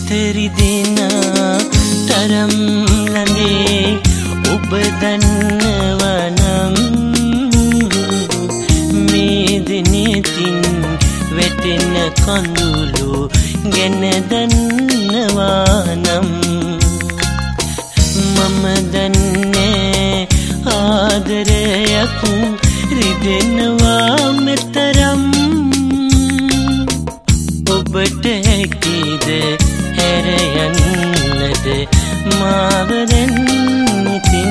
සිතරිදෙන තරම් ළඟේ ඔබ දන්නවා නම් මේ දිනෙතින් වැටෙන කඳුළු ගැන දන්නවා නම් මම දන්නේ ආදරයක් රිදෙනවා මෙතරම් ඔබට හැකිද හැර යන්නද මාව දැන් ඉතින්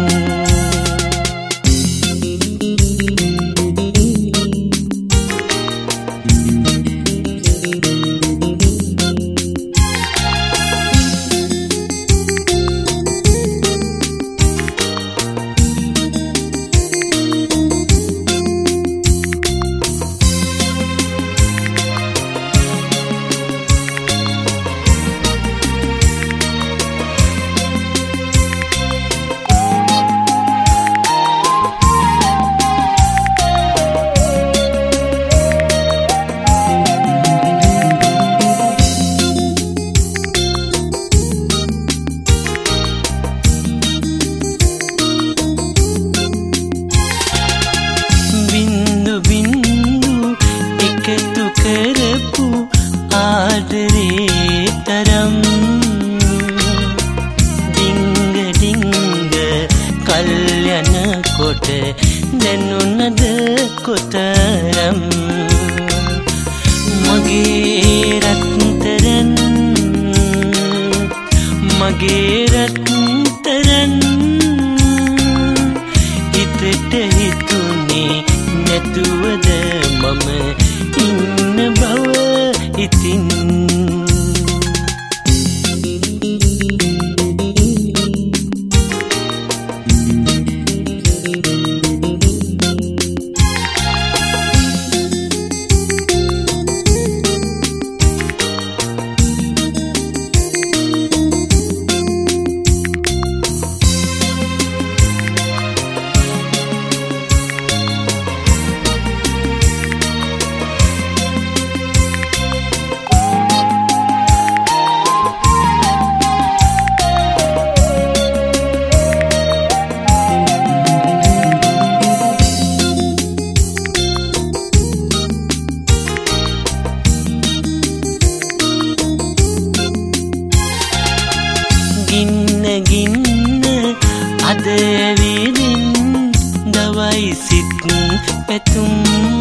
ආදරේ තරම් ඩිංග ඩිංග කල් යනකොට දැනුණද කොතරම් මගේ රත්තරන් හිතට හිතුනේ නැතුවද මම ඉන්න බව ඉතින් ගින්න අද ඇවිදින් දවයි සිත් පැතුම්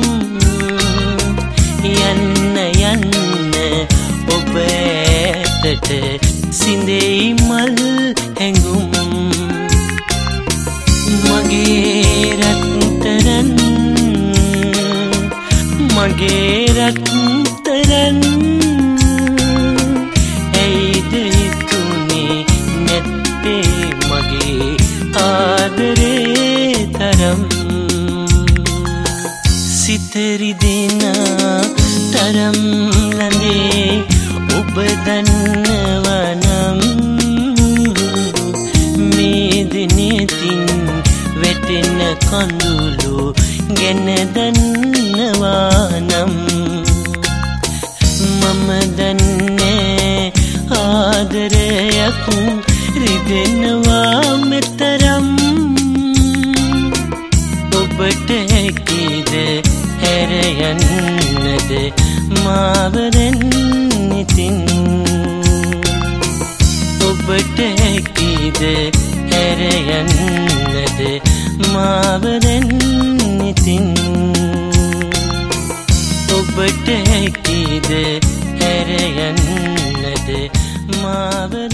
යන්න ඔබ ඇතට සිඳෙයි මල් හැඟුම් මගේ රත්තරන් ඇයිද හිතුනේ නැත්තේ මගේ ආදරේ තරම් සිතරිදෙන තරම් ළඟේ ඔබ දන්නවා නම් මේ දිනෙතින් වැටෙන කඳුළු ගැන දන්නවා නම් මම දන්නේ ආදරයක් රිදෙනවා මෙතරම් ඔබට හැකිද හැර යන්නද මාව දැන් ඉතින් ඔබට හැකිද හැර යන්නද මාව දැන් ඉතින් ඔබට හැකිද හැර යන්නද මාව